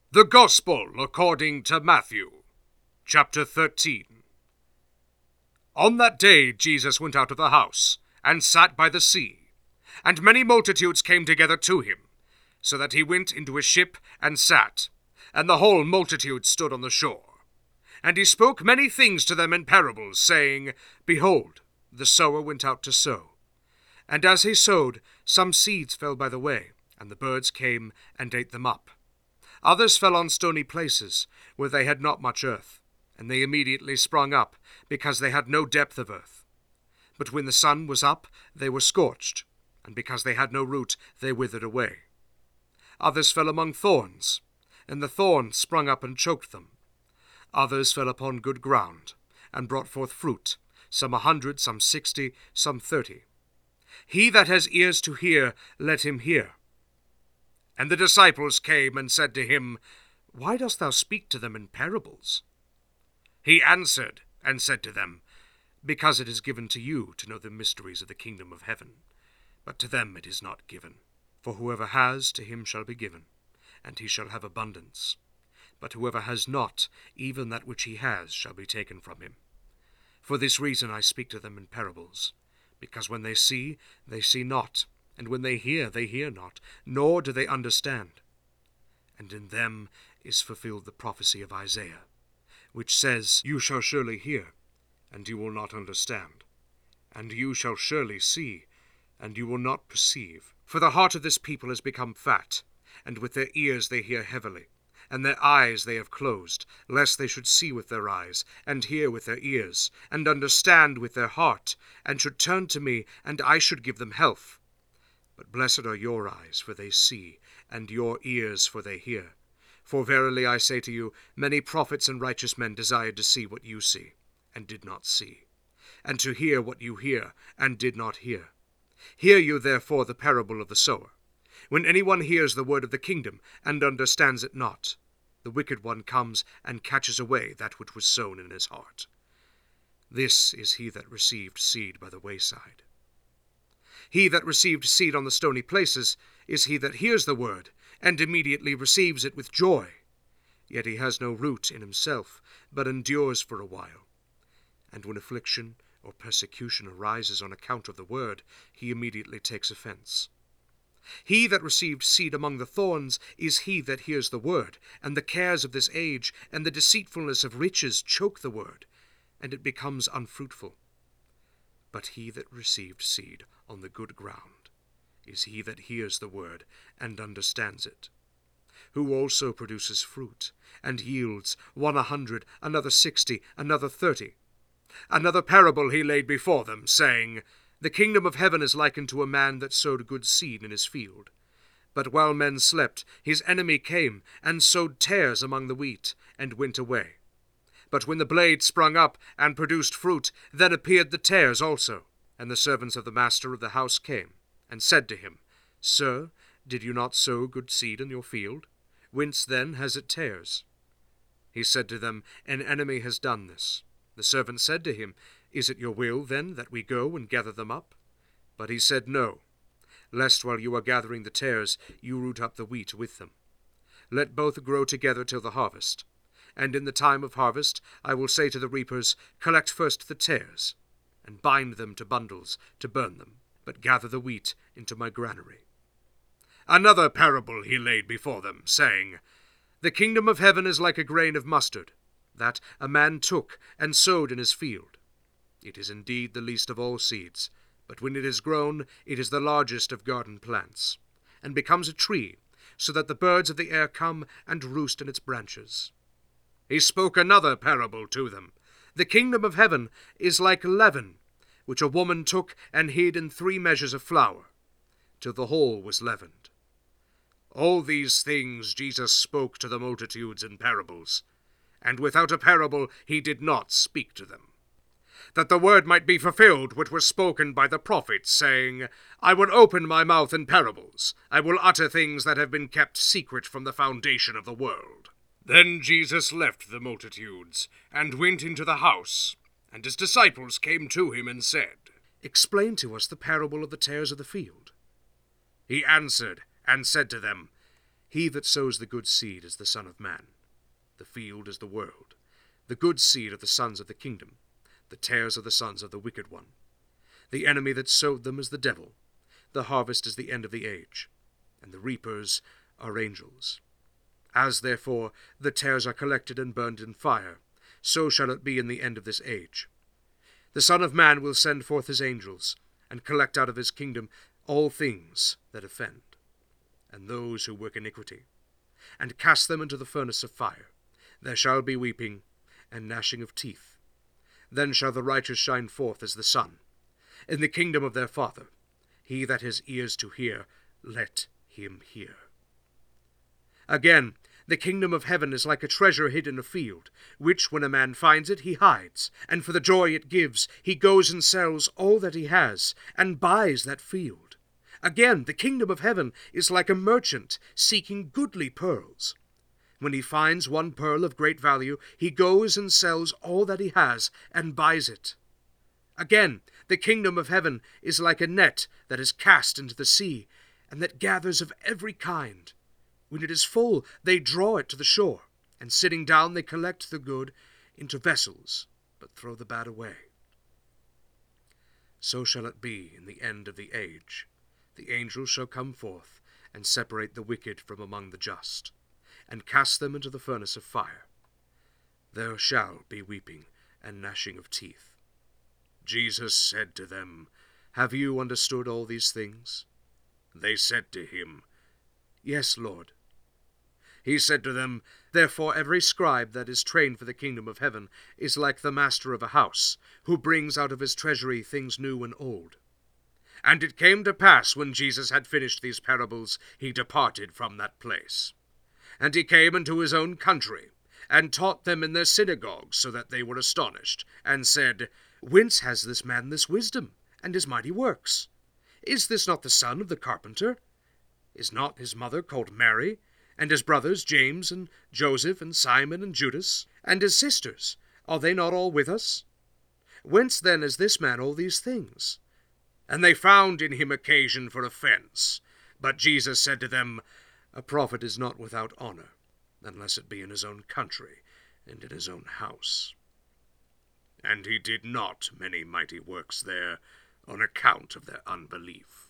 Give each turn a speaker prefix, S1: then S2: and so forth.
S1: The Gospel according to Matthew, chapter 13. On that day Jesus went out of the house, and sat by the sea, and many multitudes came together to him, so that he went into a ship and sat, and the whole multitude stood on the shore. And he spoke many things to them in parables, saying, Behold, the sower went out to sow. And as he sowed, some seeds fell by the way, and the birds came and ate them up. Others fell on stony places, where they had not much earth, and they immediately sprung up, because they had no depth of earth. But when the sun was up, they were scorched, and because they had no root, they withered away. Others fell among thorns, and the thorns sprung up and choked them. Others fell upon good ground, and brought forth fruit, some 100, some 60, some 30. He that has ears to hear, let him hear. And the disciples came and said to him, Why dost thou speak to them in parables? He answered and said to them, Because it is given to you to know the mysteries of the kingdom of heaven, but to them it is not given. For whoever has, to him shall be given, and he shall have abundance. But whoever has not, even that which he has shall be taken from him. For this reason I speak to them in parables, because when they see not, and when they hear not, nor do they understand. And in them is fulfilled the prophecy of Isaiah, which says, You shall surely hear, and you will not understand. And you shall surely see, and you will not perceive. For the heart of this people has become fat, and with their ears they hear heavily, and their eyes they have closed, lest they should see with their eyes, and hear with their ears, and understand with their heart, and should turn to me, and I should give them health. But blessed are your eyes, for they see, and your ears, for they hear. For verily I say to you, many prophets and righteous men desired to see what you see, and did not see, and to hear what you hear, and did not hear. Hear you therefore the parable of the sower. When anyone hears the word of the kingdom, and understands it not, the wicked one comes and catches away that which was sown in his heart. This is he that received seed by the wayside. He that received seed on the stony places is he that hears the word, and immediately receives it with joy. Yet he has no root in himself, but endures for a while. And when affliction or persecution arises on account of the word, he immediately takes offense. He that received seed among the thorns is he that hears the word, and the cares of this age and the deceitfulness of riches choke the word, and it becomes unfruitful. But he that received seed on the good ground is he that hears the word and understands it, who also produces fruit, and yields 100, another 60, another 30. Another parable he laid before them, saying, The kingdom of heaven is likened to a man that sowed good seed in his field. But while men slept, his enemy came, and sowed tares among the wheat, and went away. But when the blade sprung up and produced fruit, then appeared the tares also. And the servants of the master of the house came, and said to him, Sir, did you not sow good seed in your field? Whence then has it tares? He said to them, An enemy has done this. The servant said to him, Is it your will, then, that we go and gather them up? But he said, No, lest while you are gathering the tares, you root up the wheat with them. Let both grow together till the harvest. And in the time of harvest I will say to the reapers, Collect first the tares, and bind them to bundles to burn them, but gather the wheat into my granary. Another parable he laid before them, saying, The kingdom of heaven is like a grain of mustard, that a man took and sowed in his field. It is indeed the least of all seeds, but when it is grown, it is the largest of garden plants, and becomes a tree, so that the birds of the air come and roost in its branches. He spoke another parable to them. The kingdom of heaven is like leaven, which a woman took and hid in 3 measures of flour, till the whole was leavened. All these things Jesus spoke to the multitudes in parables, and without a parable he did not speak to them, that the word might be fulfilled which was spoken by the prophets, saying, I will open my mouth in parables, I will utter things that have been kept secret from the foundation of the world. Then Jesus left the multitudes, and went into the house, and his disciples came to him and said, Explain to us the parable of the tares of the field. He answered and said to them, He that sows the good seed is the Son of Man. The field is the world. The good seed are the sons of the kingdom. The tares are the sons of the wicked one. The enemy that sowed them is the devil. The harvest is the end of the age, and the reapers are angels. As, therefore, the tares are collected and burned in fire, so shall it be in the end of this age. The Son of Man will send forth his angels, and collect out of his kingdom all things that offend, and those who work iniquity, and cast them into the furnace of fire. There shall be weeping and gnashing of teeth. Then shall the righteous shine forth as the sun, in the kingdom of their Father. He that has ears to hear, let him hear. Again, the kingdom of heaven is like a treasure hid in a field, which, when a man finds it, he hides, and for the joy it gives, he goes and sells all that he has, and buys that field. Again, the kingdom of heaven is like a merchant seeking goodly pearls. When he finds one pearl of great value, he goes and sells all that he has, and buys it. Again, the kingdom of heaven is like a net that is cast into the sea, and that gathers of every kind. When it is full, they draw it to the shore, and sitting down they collect the good into vessels, but throw the bad away. So shall it be in the end of the age. The angels shall come forth, and separate the wicked from among the just, and cast them into the furnace of fire. There shall be weeping and gnashing of teeth. Jesus said to them, Have you understood all these things? They said to him, Yes, Lord. He said to them, Therefore every scribe that is trained for the kingdom of heaven is like the master of a house, who brings out of his treasury things new and old. And it came to pass, when Jesus had finished these parables, he departed from that place. And he came into his own country, and taught them in their synagogues, so that they were astonished, and said, Whence has this man this wisdom, and his mighty works? Is this not the son of the carpenter? Is not his mother called Mary, and his brothers James, and Joseph, and Simon, and Judas? And his sisters, are they not all with us? Whence then is this man all these things? And they found in him occasion for offense. But Jesus said to them, A prophet is not without honor, unless it be in his own country, and in his own house. And he did not many mighty works there, on account of their unbelief.